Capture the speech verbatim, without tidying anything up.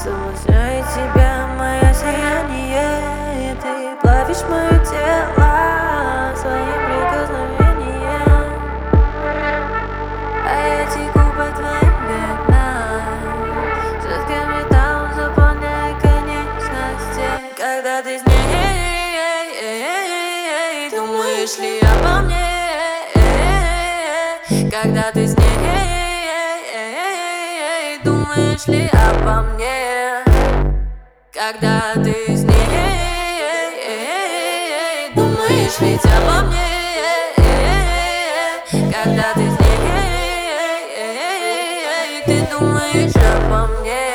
Соблазняет тебя мое сияние. Ты плавишь мое тело своим прикосновением, а я теку по твоим венам, жидким металлом заполняя конечности. Когда ты с ней, думаешь ли обо мне? Когда ты с ней, думаешь ли обо мне? Когда ты с ней, думаешь ведь обо мне? Когда ты с ней, ты думаешь обо мне?